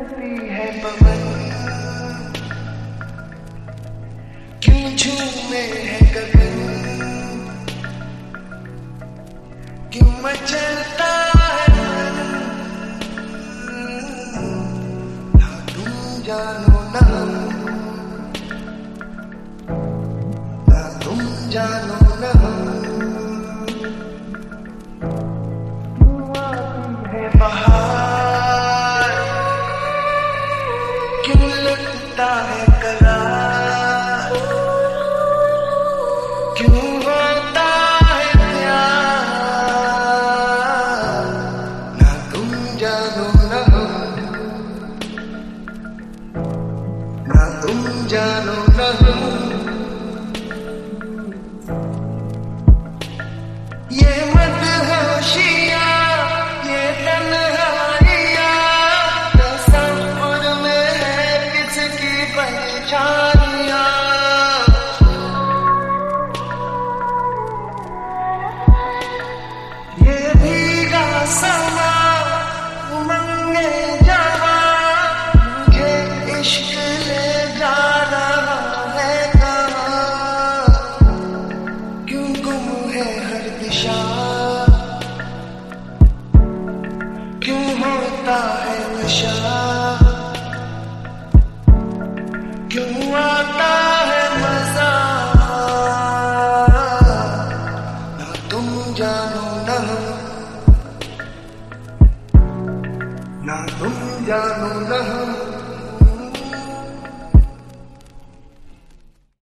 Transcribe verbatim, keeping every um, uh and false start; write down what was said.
करती है पवन, क्यों झूमे है गगन, क्यों मचलता है मन, ना तुम जानो ना हम, ना तुम जानो ना हम। बहार क्यों लगता है करार, क्यों होता है प्यार, ना तुम जानो ना हम, ना तुम जानो ना हम। ये मदहोशियां ये भीगा समा उमंगे जावा, मुझे इश्क ले जा रहा है कहाँ, क्यों गुम है हर दिशा, क्यों होता है नशा, क्यों आता है मजा, ना तुम जानो ना हम, ना तुम जानो ना हम।